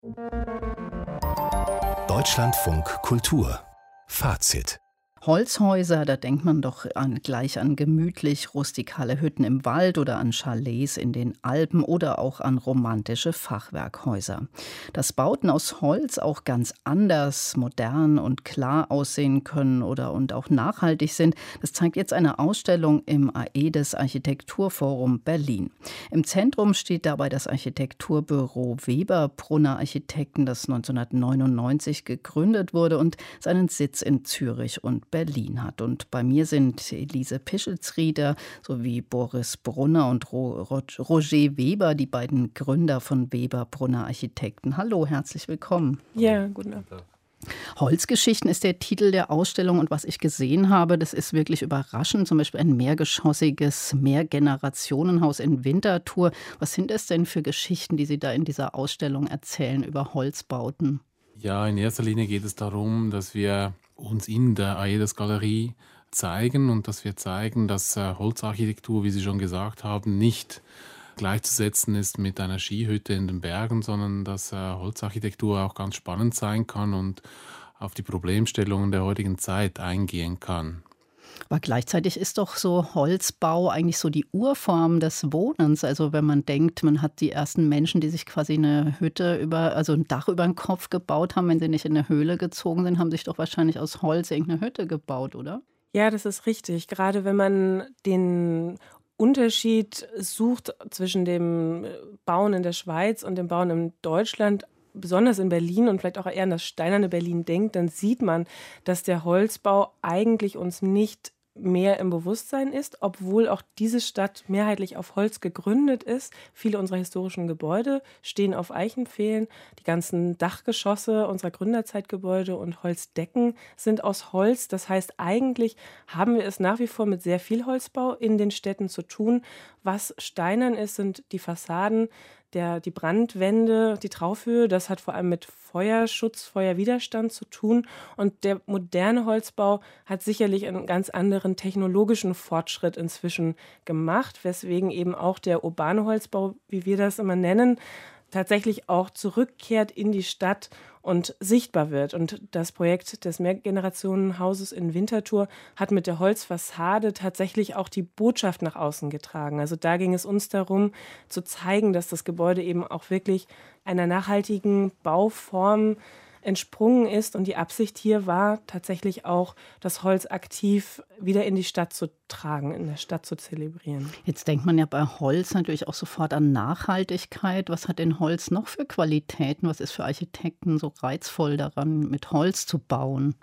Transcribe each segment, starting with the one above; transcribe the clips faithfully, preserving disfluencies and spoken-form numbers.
Deutschlandfunk Kultur Fazit. Holzhäuser, da denkt man doch an, gleich an gemütlich rustikale Hütten im Wald oder an Chalets in den Alpen oder auch an romantische Fachwerkhäuser. Dass Bauten aus Holz auch ganz anders, modern und klar aussehen können oder und auch nachhaltig sind, das zeigt jetzt eine Ausstellung im AEDES Architekturforum Berlin. Im Zentrum steht dabei das Architekturbüro Weber Brunner Architekten, das neunzehnhundertneunundneunzig gegründet wurde und seinen Sitz in Zürich und Berlin hat. Und bei mir sind Elise Pischelsrieder sowie Boris Brunner und Ro- Ro- Roger Weber, die beiden Gründer von Weber Brunner Architekten. Hallo, herzlich willkommen. Ja, guten Abend. Holzgeschichten ist der Titel der Ausstellung und was ich gesehen habe, das ist wirklich überraschend. Zum Beispiel ein mehrgeschossiges Mehrgenerationenhaus in Winterthur. Was sind es denn für Geschichten, die Sie da in dieser Ausstellung erzählen über Holzbauten? Ja, in erster Linie geht es darum, dass wir uns in der AEDES-Galerie zeigen und dass wir zeigen, dass äh, Holzarchitektur, wie Sie schon gesagt haben, nicht gleichzusetzen ist mit einer Skihütte in den Bergen, sondern dass äh, Holzarchitektur auch ganz spannend sein kann und auf die Problemstellungen der heutigen Zeit eingehen kann. Aber gleichzeitig ist doch so Holzbau eigentlich so die Urform des Wohnens. Also wenn man denkt, man hat die ersten Menschen, die sich quasi eine Hütte über, also ein Dach über den Kopf gebaut haben, wenn sie nicht in eine Höhle gezogen sind, haben sich doch wahrscheinlich aus Holz irgendeine Hütte gebaut, oder? Ja, das ist richtig. Gerade wenn man den Unterschied sucht zwischen dem Bauen in der Schweiz und dem Bauen in Deutschland, besonders in Berlin und vielleicht auch eher an das steinerne Berlin denkt, dann sieht man, dass der Holzbau eigentlich uns nicht mehr im Bewusstsein ist, obwohl auch diese Stadt mehrheitlich auf Holz gegründet ist. Viele unserer historischen Gebäude stehen auf Eichenpfählen. Die ganzen Dachgeschosse unserer Gründerzeitgebäude und Holzdecken sind aus Holz. Das heißt, eigentlich haben wir es nach wie vor mit sehr viel Holzbau in den Städten zu tun. Was steinern ist, sind die Fassaden, Der, die Brandwände, die Traufhöhe, das hat vor allem mit Feuerschutz, Feuerwiderstand zu tun. Und der moderne Holzbau hat sicherlich einen ganz anderen technologischen Fortschritt inzwischen gemacht, weswegen eben auch der urbane Holzbau, wie wir das immer nennen, tatsächlich auch zurückkehrt in die Stadt und sichtbar wird. Und das Projekt des Mehrgenerationenhauses in Winterthur hat mit der Holzfassade tatsächlich auch die Botschaft nach außen getragen. Also da ging es uns darum, zu zeigen, dass das Gebäude eben auch wirklich einer nachhaltigen Bauform entsprungen ist. Und die Absicht hier war tatsächlich auch, das Holz aktiv wieder in die Stadt zu tragen, in der Stadt zu zelebrieren. Jetzt denkt man ja bei Holz natürlich auch sofort an Nachhaltigkeit. Was hat denn Holz noch für Qualitäten? Was ist für Architekten so reizvoll daran, mit Holz zu bauen?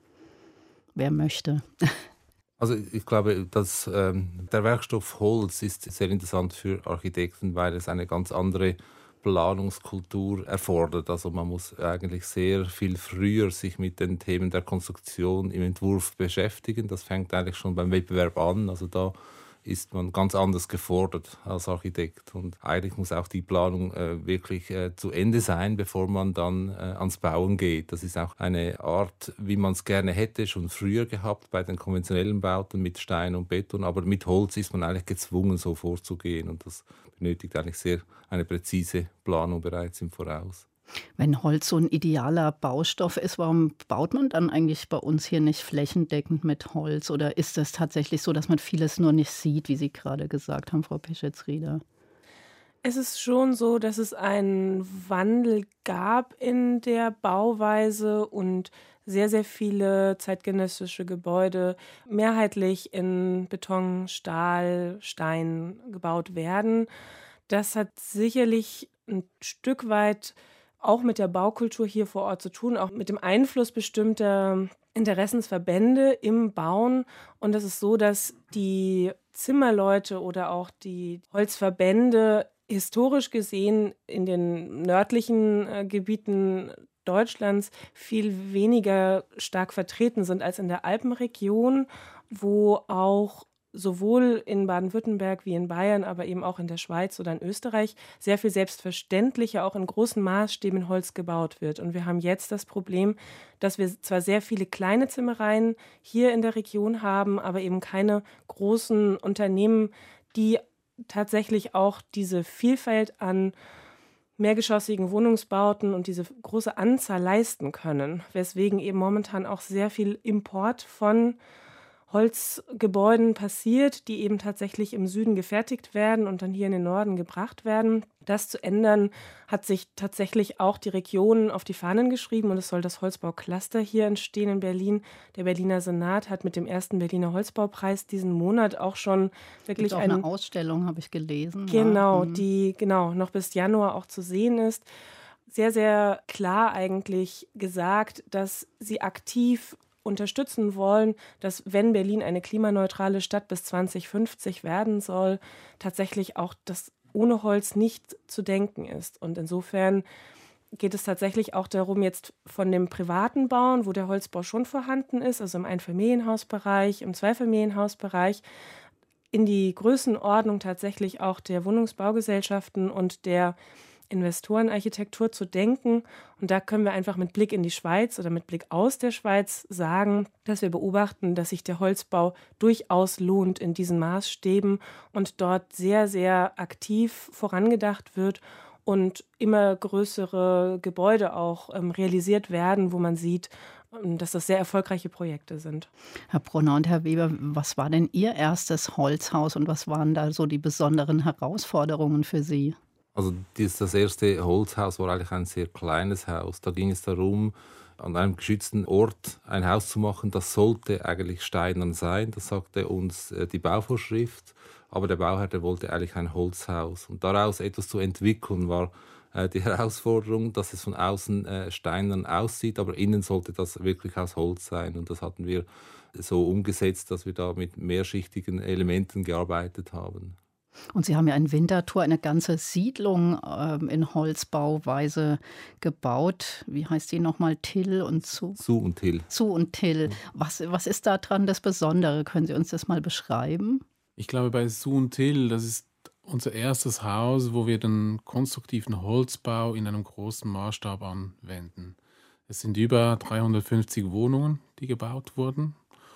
Wer möchte? Also ich glaube, dass ähm, der Werkstoff Holz ist sehr interessant für Architekten, weil es eine ganz andere Planungskultur erfordert. Also man muss eigentlich sehr viel früher sich mit den Themen der Konstruktion im Entwurf beschäftigen. Das fängt eigentlich schon beim Wettbewerb an. Also da ist man ganz anders gefordert als Architekt. Und eigentlich muss auch die Planung äh, wirklich äh, zu Ende sein, bevor man dann äh, ans Bauen geht. Das ist auch eine Art, wie man es gerne hätte, schon früher gehabt bei den konventionellen Bauten mit Stein und Beton. Aber mit Holz ist man eigentlich gezwungen, so vorzugehen. Und das benötigt eigentlich sehr eine präzise Planung bereits im Voraus. Wenn Holz so ein idealer Baustoff ist, warum baut man dann eigentlich bei uns hier nicht flächendeckend mit Holz? Oder ist das tatsächlich so, dass man vieles nur nicht sieht, wie Sie gerade gesagt haben, Frau Pischelsrieder? Es ist schon so, dass es einen Wandel gab in der Bauweise und sehr, sehr viele zeitgenössische Gebäude mehrheitlich in Beton, Stahl, Stein gebaut werden. Das hat sicherlich ein Stück weit auch mit der Baukultur hier vor Ort zu tun, auch mit dem Einfluss bestimmter Interessensverbände im Bauen. Und es ist so, dass die Zimmerleute oder auch die Holzverbände historisch gesehen in den nördlichen äh, Gebieten Deutschlands viel weniger stark vertreten sind als in der Alpenregion, wo auch sowohl in Baden-Württemberg wie in Bayern, aber eben auch in der Schweiz oder in Österreich sehr viel selbstverständlicher auch in großen Maßstäben in Holz gebaut wird. Und wir haben jetzt das Problem, dass wir zwar sehr viele kleine Zimmereien hier in der Region haben, aber eben keine großen Unternehmen, die tatsächlich auch diese Vielfalt an mehrgeschossigen Wohnungsbauten und diese große Anzahl leisten können, weswegen eben momentan auch sehr viel Import von Holzgebäuden passiert, die eben tatsächlich im Süden gefertigt werden und dann hier in den Norden gebracht werden. Das zu ändern, hat sich tatsächlich auch die Region auf die Fahnen geschrieben und es soll das Holzbaucluster hier entstehen in Berlin. Der Berliner Senat hat mit dem ersten Berliner Holzbaupreis diesen Monat auch schon wirklich auch eine, eine Ausstellung, habe ich gelesen. Genau, ja. die genau noch bis Januar auch zu sehen ist. Sehr, sehr klar eigentlich gesagt, dass sie aktiv unterstützen wollen, dass, wenn Berlin eine klimaneutrale Stadt bis zwanzig fünfzig werden soll, tatsächlich auch das ohne Holz nicht zu denken ist. Und insofern geht es tatsächlich auch darum, jetzt von dem privaten Bauen, wo der Holzbau schon vorhanden ist, also im Einfamilienhausbereich, im Zweifamilienhausbereich, in die Größenordnung tatsächlich auch der Wohnungsbaugesellschaften und der Investorenarchitektur zu denken. Und da können wir einfach mit Blick in die Schweiz oder mit Blick aus der Schweiz sagen, dass wir beobachten, dass sich der Holzbau durchaus lohnt in diesen Maßstäben und dort sehr, sehr aktiv vorangedacht wird und immer größere Gebäude auch ähm, realisiert werden, wo man sieht, dass das sehr erfolgreiche Projekte sind. Herr Brunner und Herr Weber, was war denn Ihr erstes Holzhaus und was waren da so die besonderen Herausforderungen für Sie? Also das erste Holzhaus war eigentlich ein sehr kleines Haus. Da ging es darum, an einem geschützten Ort ein Haus zu machen. Das sollte eigentlich steinern sein. Das sagte uns die Bauvorschrift. Aber der Bauherr, der wollte eigentlich ein Holzhaus. Und daraus etwas zu entwickeln, war die Herausforderung, dass es von außen steinern aussieht, aber innen sollte das wirklich aus Holz sein. Und das hatten wir so umgesetzt, dass wir da mit mehrschichtigen Elementen gearbeitet haben. Und Sie haben ja in Winterthur eine ganze Siedlung ähm, in Holzbauweise gebaut. Wie heißt die nochmal? Till und Zu? Zu und Till. Zu und Till. Was, was ist da dran das Besondere? Können Sie uns das mal beschreiben? Ich glaube, bei Zu und Till, das ist unser erstes Haus, wo wir den konstruktiven Holzbau in einem großen Maßstab anwenden. Es sind über dreihundertfünfzig Wohnungen, die gebaut wurden.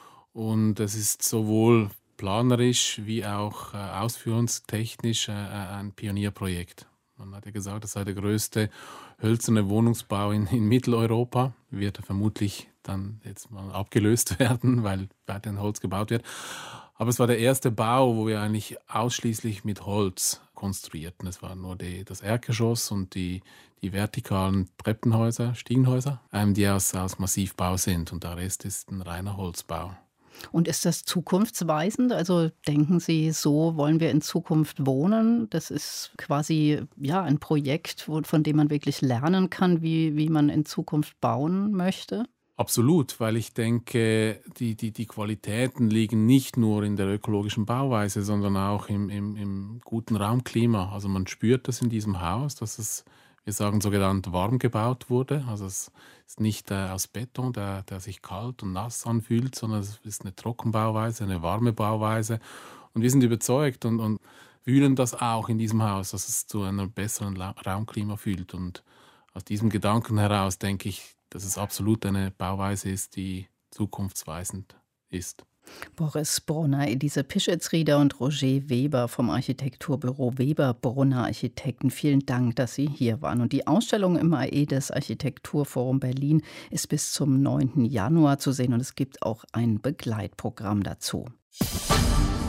Und es ist sowohl planerisch wie auch äh, ausführungstechnisch äh, ein Pionierprojekt. Man hat ja gesagt, das sei der größte hölzerne Wohnungsbau in, in Mitteleuropa. Wird vermutlich dann jetzt mal abgelöst werden, weil weiterhin Holz gebaut wird. Aber es war der erste Bau, wo wir eigentlich ausschließlich mit Holz konstruierten. Es war nur die, das Erdgeschoss und die, die vertikalen Treppenhäuser, Stiegenhäuser, ähm, die aus, aus Massivbau sind. Und der Rest ist ein reiner Holzbau. Und ist das zukunftsweisend? Also denken Sie, so wollen wir in Zukunft wohnen? Das ist quasi ja, ein Projekt, wo, von dem man wirklich lernen kann, wie, wie man in Zukunft bauen möchte? Absolut, weil ich denke, die, die, die Qualitäten liegen nicht nur in der ökologischen Bauweise, sondern auch im, im, im guten Raumklima. Also man spürt das in diesem Haus, dass es, wir sagen sogenannt, warm gebaut wurde. Also es ist nicht äh, aus Beton, der, der sich kalt und nass anfühlt, sondern es ist eine Trockenbauweise, eine warme Bauweise. Und wir sind überzeugt und, und fühlen das auch in diesem Haus, dass es zu einem besseren La- Raumklima fühlt. Und aus diesem Gedanken heraus denke ich, dass es absolut eine Bauweise ist, die zukunftsweisend ist. Boris Brunner, Elise Pischetsrieder und Roger Weber vom Architekturbüro Weber Brunner Architekten. Vielen Dank, dass Sie hier waren. Und die Ausstellung im AEDES Architekturforum Berlin ist bis zum neunten Januar zu sehen und es gibt auch ein Begleitprogramm dazu.